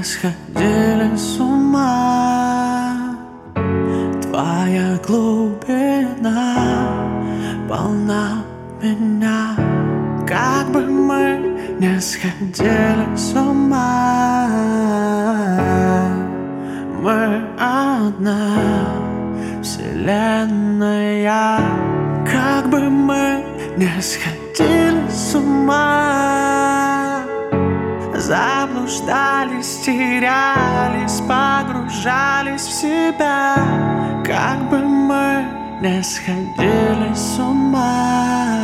не сходили с ума. Твоя глубина полна меня. Как бы мы не сходили с ума, мы одна вселенная. Как бы мы не сходили с ума, заблуждались, терялись, погружались в себя. Как бы мы не сходили с ума,